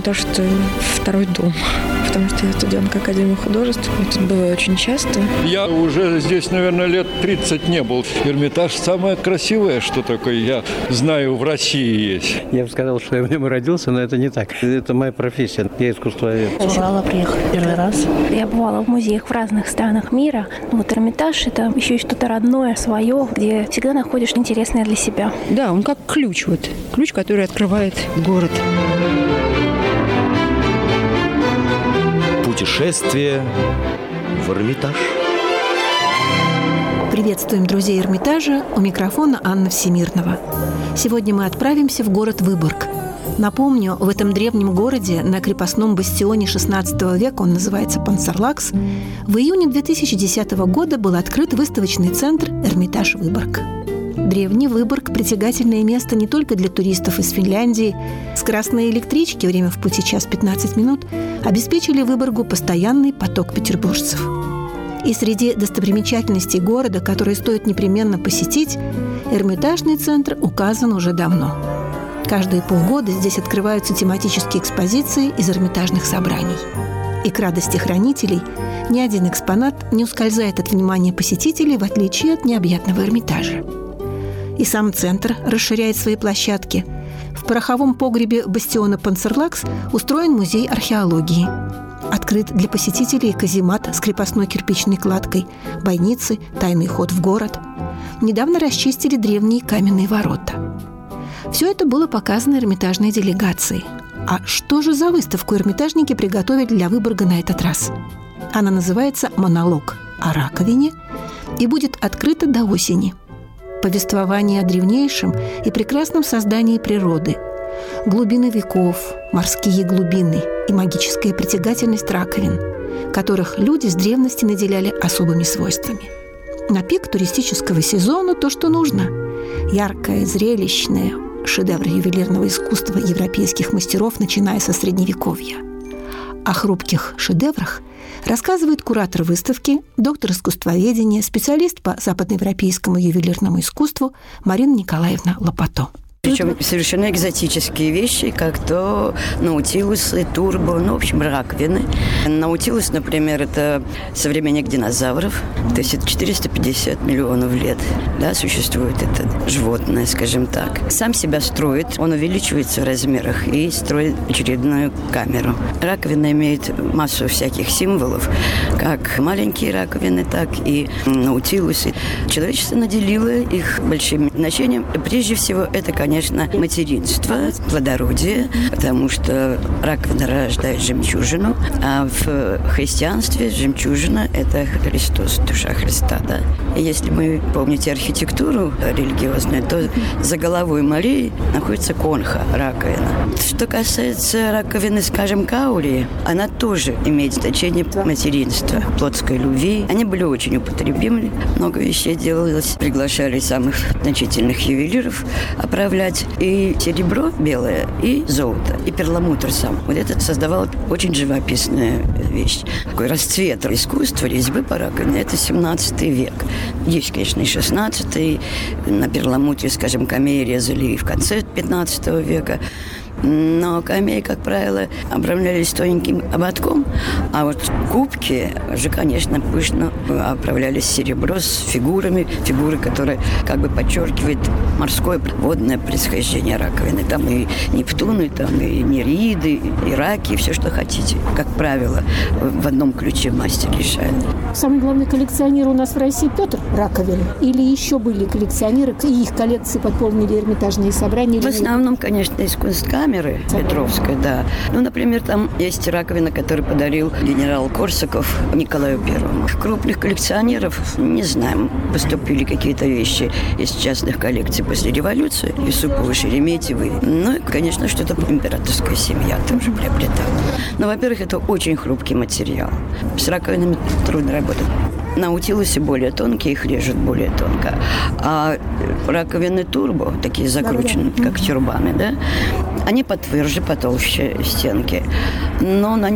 Эрмитаж – это второй дом, потому что я студентка Академии художеств. Я тут бываю очень часто. Я уже здесь, наверное, лет 30 не был. Эрмитаж – самое красивое, что такое, я знаю, в России есть. Я бы сказал, что я в нем родился, но это не так. Это моя профессия. Я искусствовед. Урала приехала первый раз. Я бывала в музеях в разных странах мира. Вот Эрмитаж – это еще и что-то родное, свое, где всегда находишь интересное для себя. Да, он как ключ, вот. Ключ, который открывает город. Путешествие в Эрмитаж. Приветствуем друзей Эрмитажа. У микрофона Анна Всемирнова. Сегодня мы отправимся в город Выборг. Напомню, в этом древнем городе на крепостном бастионе XVI века, он называется Пансарлакс, в июне 2010 года был открыт выставочный центр «Эрмитаж Выборг». Древний Выборг – притягательное место не только для туристов из Финляндии. Скоростные электрички, время в пути час 15 минут, обеспечили Выборгу постоянный поток петербуржцев. И среди достопримечательностей города, которые стоит непременно посетить, Эрмитажный центр указан уже давно. Каждые полгода здесь открываются тематические экспозиции из эрмитажных собраний. И к радости хранителей ни один экспонат не ускользает от внимания посетителей, в отличие от необъятного Эрмитажа. И сам центр расширяет свои площадки. В пороховом погребе бастиона Пансарлакс устроен музей археологии. Открыт для посетителей каземат с крепостной кирпичной кладкой, бойницы, тайный ход в город. Недавно расчистили древние каменные ворота. Все это было показано эрмитажной делегацией. А что же за выставку эрмитажники приготовили для Выборга на этот раз? Она называется «Монолог о раковине» и будет открыта до осени. Повествование о древнейшем и прекрасном создании природы, глубины веков, морские глубины и магическая притягательность раковин, которых люди с древности наделяли особыми свойствами. На пик туристического сезона то, что нужно. Яркое, зрелищное, шедевр ювелирного искусства европейских мастеров, начиная со Средневековья. О хрупких шедеврах рассказывает куратор выставки, доктор искусствоведения, специалист по западноевропейскому ювелирному искусству Марина Николаевна Лопато. Причем совершенно экзотические вещи, как то наутилусы, турбо, в общем, раковины. Наутилус, например, это современник динозавров, то есть это 450 миллионов лет, да, существует это животное, скажем так. Сам себя строит, он увеличивается в размерах и строит очередную камеру. Раковина имеет массу всяких символов, как маленькие раковины, так и наутилусы. Человечество наделило их большим значением. Прежде всего, это, конечно, материнство, плодородие, потому что раковина рождает жемчужину, а в христианстве жемчужина – это Христос, душа Христа. Да? И если вы помните архитектуру религиозную, то за головой Марии находится конха, раковина. Что касается раковины, скажем, каури, она тоже имеет значение материнства, плотской любви. Они были очень употребимы, много вещей делалось, приглашали самых значительных ювелиров оправлять. И серебро белое, и золото, и перламутр сам. Вот это создавало очень живописную вещь. Такой расцвет искусства, резьбы по раковине – это 17 век. Есть, конечно, и 16-й. На перламутре, скажем, камеи резали и в конце 15 века. Но камеи, как правило, обрамлялись тоненьким ободком, а вот кубки же, конечно, пышно оправлялись серебро с фигурами, фигуры, которые как бы подчеркивают морское водное происхождение раковины. Там и Нептуны, там и Нереиды, и раки, и все, что хотите. Как правило, в одном ключе мастер решает. Самый главный коллекционер у нас в России Петр Раковин? Или еще были коллекционеры, и их коллекции пополнили эрмитажные собрания? В основном, конечно, из Кунсткамеры Петровской, да. Например, там есть раковина, которую подарил генерал Корсаков Николаю Первому. Крупных коллекционеров, не знаем, поступили какие-то вещи из частных коллекций после революции, Юсуповы, Шереметьевы. И, конечно, что-то императорская семья тоже приобретала. Но, во-первых, это очень хрупкий материал. С раковинами трудно работать. Наутилусы более тонкие, их режут более тонко. А раковины турбо, такие закрученные, как тюрбаны, да, они потверже, потолще стенки. Но на них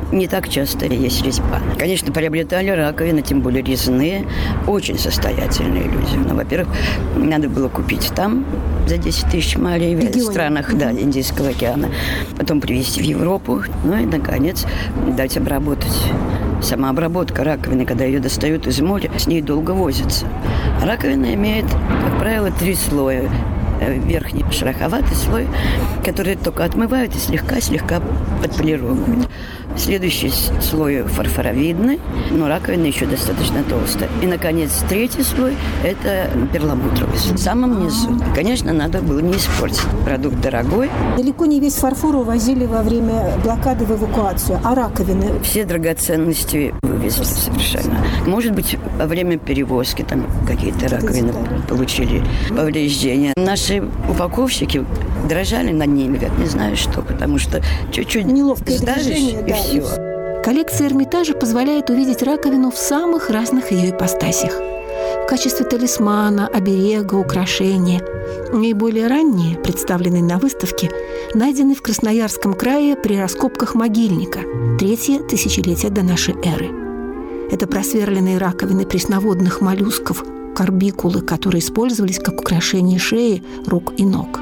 не так часто есть резьба. Конечно, приобретали раковины, тем более резные, очень состоятельные люди. Но, во-первых, надо было купить там за 10 тысяч малей в странах Индийского океана, потом привезти в Европу, ну и, наконец, дать обработать. Сама обработка раковины, когда ее достают из моря, с ней долго возятся. Раковина имеет, как правило, 3 слоя. Верхний шероховатый слой, который только отмывают и слегка подполировывают. Следующий слой фарфоровидный, но раковина еще достаточно толстая. И, наконец, 3-й слой – это перламутровый. В самом низу. Конечно, надо было не испортить. Продукт дорогой. Далеко не весь фарфор увозили во время блокады в эвакуацию. А раковины? Все драгоценности вывезли совершенно. Может быть, во время перевозки там какие-то раковины получили повреждения. Наши упаковщики дрожали над ними, как не знаю что, потому что чуть-чуть сдавишь, и все. Коллекция Эрмитажа позволяет увидеть раковину в самых разных ее ипостасях. В качестве талисмана, оберега, украшения. Наиболее ранние, представленные на выставке, найдены в Красноярском крае при раскопках могильника, 3-е тысячелетие до нашей эры. Это просверленные раковины пресноводных моллюсков, карбикулы, которые использовались как украшение шеи, рук и ног.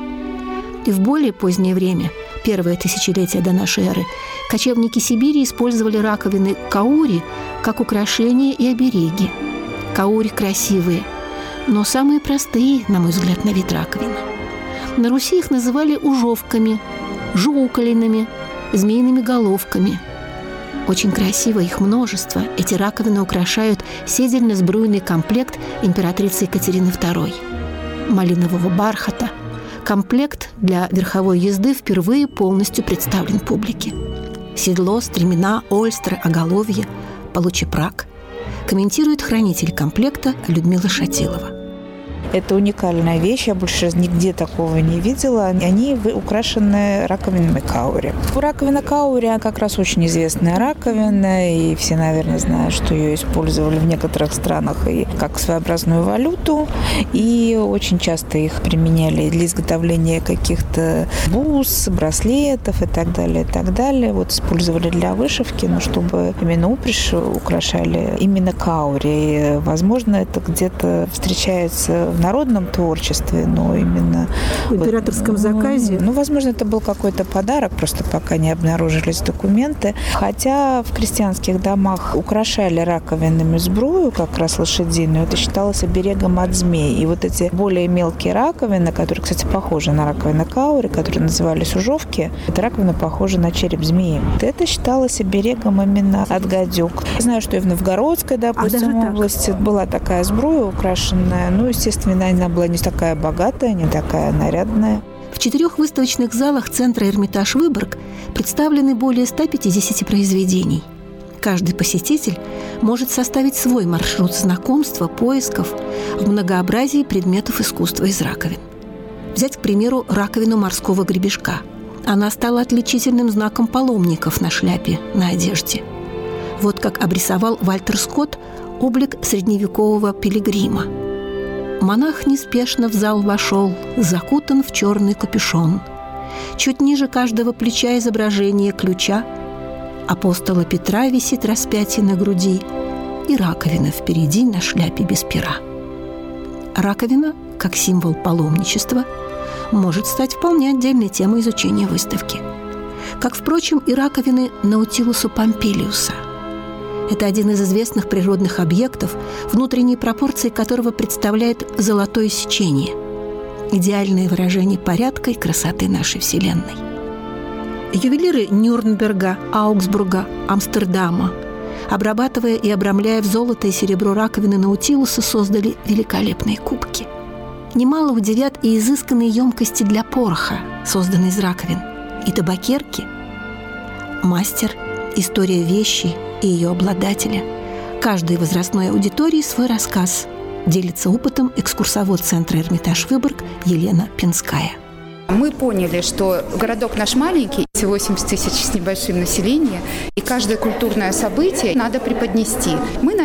И в более позднее время, 1-е тысячелетие до нашей эры, кочевники Сибири использовали раковины каури как украшения и обереги. Каури красивые, но самые простые, на мой взгляд, на вид раковины. На Руси их называли ужовками, жуколинами, змеиными головками. Очень красиво, их множество. Эти раковины украшают седельно-сбруйный комплект императрицы Екатерины II. Малинового бархата. Комплект для верховой езды впервые полностью представлен публике. Седло, стремена, ольстры, оголовье, получепрак. Комментирует хранитель комплекта Людмила Шатилова. Это уникальная вещь, я больше нигде такого не видела. Они украшены раковинами каури. Раковина каури как раз очень известная раковина, и все, наверное, знают, что ее использовали в некоторых странах и как своеобразную валюту, и очень часто их применяли для изготовления каких-то бус, браслетов и так далее, и так далее. Вот использовали для вышивки, но чтобы именно упряжь украшали именно каури. И, возможно, это где-то встречается в народном творчестве, но именно в императорском заказе. Возможно, это был какой-то подарок, просто пока не обнаружились документы. Хотя в крестьянских домах украшали раковинами сбрую, как раз лошадиную, это считалось оберегом от змей. И вот эти более мелкие раковины, которые, кстати, похожи на раковины каури, которые назывались ужовки, эта раковина похожа на череп змеи. Это считалось оберегом именно от гадюк. Знаю, что и в Новгородской, допустим, области была такая сбруя украшенная. Естественно, она была не такая богатая, не такая нарядная. В 4 выставочных залах центра «Эрмитаж Выборг» представлены более 150 произведений. Каждый посетитель может составить свой маршрут знакомства, поисков в многообразии предметов искусства из раковин. Взять, к примеру, раковину морского гребешка. Она стала отличительным знаком паломников на шляпе, на одежде. Вот как обрисовал Вальтер Скотт облик средневекового пилигрима. Монах неспешно в зал вошел, закутан в черный капюшон. Чуть ниже каждого плеча изображение ключа. Апостола Петра висит распятие на груди, и раковина впереди на шляпе без пера. Раковина, как символ паломничества, может стать вполне отдельной темой изучения выставки. Как, впрочем, и раковины Наутилуса Помпилиуса. Это один из известных природных объектов, внутренние пропорции которого представляет золотое сечение – идеальное выражение порядка и красоты нашей Вселенной. Ювелиры Нюрнберга, Аугсбурга, Амстердама, обрабатывая и обрамляя в золото и серебро раковины Наутилуса, создали великолепные кубки. Немало удивят и изысканные емкости для пороха, созданные из раковин, и табакерки. Мастер, история вещи и ее обладателя. Каждой возрастной аудитории свой рассказ. Делится опытом экскурсовод центра «Эрмитаж Выборг» Елена Пинская. Мы поняли, что городок наш маленький, всего 80 тысяч с небольшим населением, и каждое культурное событие надо преподнести. Мы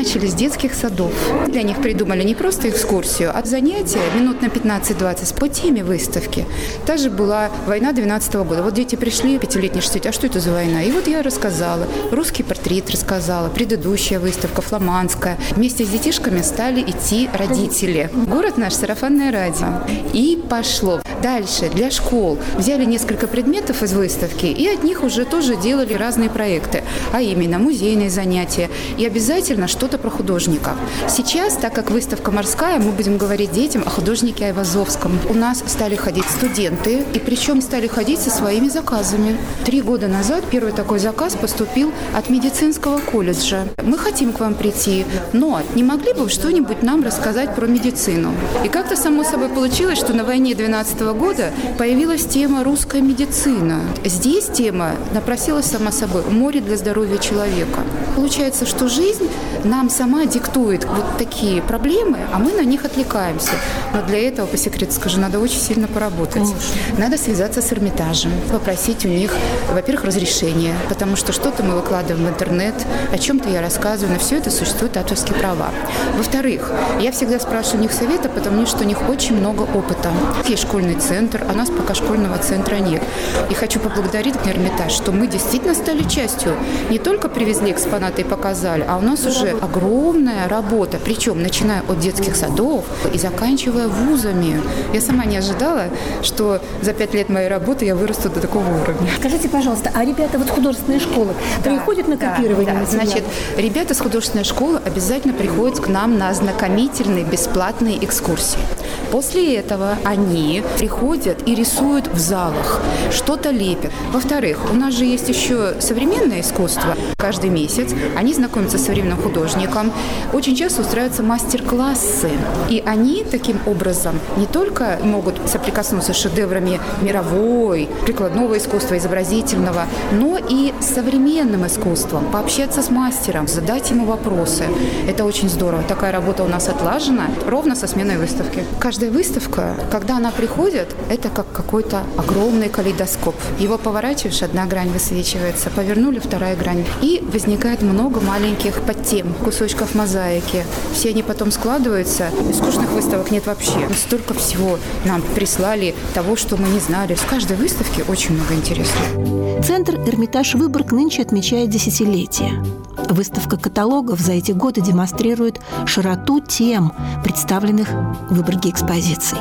начали с детских садов. Для них придумали не просто экскурсию, а занятия минут на 15-20 по теме выставки. Та же была война 12-го года. Вот дети пришли, 5-летние, 6, а что это за война? И вот я рассказала. Русский портрет рассказала, предыдущая выставка, фламандская. Вместе с детишками стали идти родители. Город наш — сарафанное радио. И пошло. Дальше для школ взяли несколько предметов из выставки и от них уже тоже делали разные проекты, а именно музейные занятия и обязательно что-то про художников. Сейчас, так как выставка морская, мы будем говорить детям о художнике Айвазовском. У нас стали ходить студенты, и причем стали ходить со своими заказами. 3 года назад первый такой заказ поступил от медицинского колледжа. Мы хотим к вам прийти, но не могли бы вы что-нибудь нам рассказать про медицину? И как-то само собой получилось, что на войне 12-го года появилась тема «Русская медицина». Здесь тема напросилась сама собой «Море для здоровья человека». Получается, что жизнь нам сама диктует вот такие проблемы, а мы на них отвлекаемся. Но для этого, по секрету скажу, надо очень сильно поработать. Надо связаться с Эрмитажем, попросить у них, во-первых, разрешение, потому что что-то мы выкладываем в интернет, о чем-то я рассказываю, на все это существуют авторские права. Во-вторых, я всегда спрашиваю у них совета, потому что у них очень много опыта. Есть школьный центр, а у нас пока школьного центра нет. И хочу поблагодарить Эрмитаж, что мы действительно стали частью. Не только привезли экспонаты и показали, а у нас уже огромная работа, причем начиная от детских садов и заканчивая вузами. Я сама не ожидала, что за 5 лет моей работы я вырасту до такого уровня. Скажите, пожалуйста, а ребята вот художественной школы приходят на копирование материала? Значит, ребята с художественной школы обязательно приходят к нам на ознакомительные бесплатные экскурсии. После этого они приходят и рисуют в залах, что-то лепят. Во-вторых, у нас же есть еще современное искусство. Каждый месяц они знакомятся с современным художником. Очень часто устраиваются мастер-классы. И они таким образом не только могут соприкоснуться с шедеврами мировой, прикладного искусства, изобразительного, но и с современным искусством, пообщаться с мастером, задать ему вопросы. Это очень здорово. Такая работа у нас отлажена ровно со сменой выставки. Каждая выставка, когда она приходит, это как какой-то огромный калейдоскоп. Его поворачиваешь, одна грань высвечивается, повернули, вторая грань. И возникает много маленьких подтем, кусочков мозаики. Все они потом складываются. И скучных выставок нет вообще. Столько всего нам прислали того, что мы не знали. С каждой выставки очень много интересного. Центр «Эрмитаж Выборг» нынче отмечает десятилетие. Выставка каталогов за эти годы демонстрирует широту тем, представленных в Выборге экспозиций.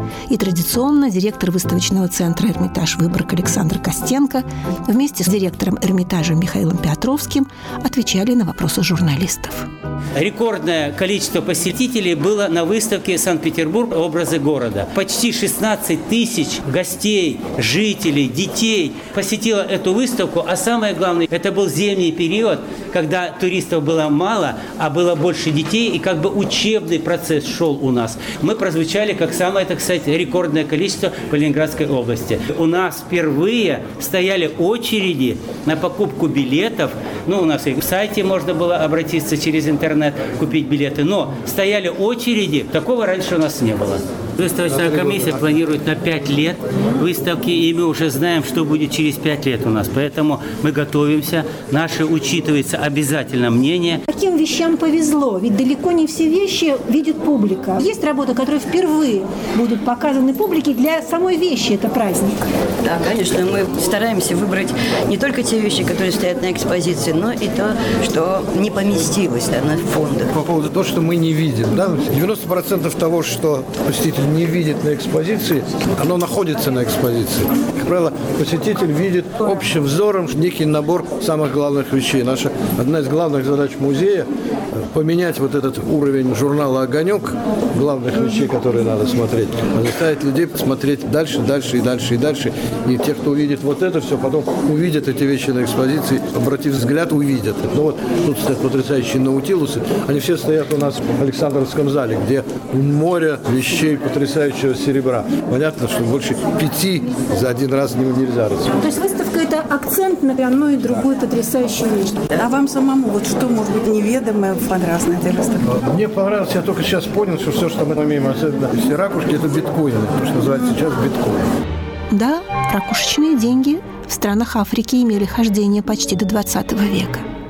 И традиционно директор выставочного центра «Эрмитаж Выборг» Александр Костенко вместе с директором Эрмитажа Михаилом Петровским отвечали на вопросы журналистов. Рекордное количество посетителей было на выставке «Санкт-Петербург. Образы города». Почти 16 тысяч гостей, жителей, детей посетило эту выставку. А самое главное, это был зимний период, когда туристов было мало, а было больше детей, и как бы учебный процесс шел у нас. Мы прозвучали как самое, так сказать, рекордное количество по Ленинградской области. У нас впервые стояли очереди на покупку билетов. Ну, у нас и в сайте можно было обратиться через интернет, купить билеты, но стояли очереди. Такого раньше у нас не было. Выставочная комиссия планирует на 5 лет выставки, и мы уже знаем, что будет через 5 лет у нас. Поэтому мы готовимся, наше учитывается обязательно мнение. Каким вещам повезло? Ведь далеко не все вещи видит публика. Есть работы, которые впервые будут показаны публике. Для самой вещи это праздник. Да, конечно, мы стараемся выбрать не только те вещи, которые стоят на экспозиции, но и то, что не поместилось на фондах. По поводу того, что мы не видим. Да? 90% того, что посетитель не видит на экспозиции, оно находится на экспозиции. Как правило, посетитель видит общим взором некий набор самых главных вещей. Наша одна из главных задач музея – поменять вот этот уровень журнала «Огонек», главных вещей, которые надо смотреть, заставить людей смотреть дальше, дальше и дальше и дальше. И те, кто увидит вот это все, потом увидят эти вещи на экспозиции, обратив взгляд, увидят. Ну вот тут стоят потрясающие наутилусы. Они все стоят у нас в Александровском зале, где море вещей потрясающего серебра. Понятно, что больше 5 за один раз нельзя рассмотреть. То есть выставка – это акцент на одну и другую потрясающую вещь. А вам самому вот что, может быть, неведомое понравилось на этой выставке? Мне понравилось, я только сейчас понял, что все, что мы умеем, особенно все ракушки, это биткоины, то, что называется сейчас биткоин. Да, ракушечные деньги в странах Африки имели хождение почти до 20 века.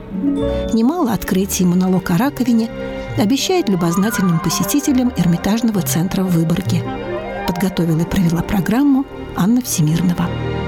Немало открытий и монолог о раковине обещает любознательным посетителям Эрмитажного центра в Выборге. Подготовила и провела программу Анна Всемирнова.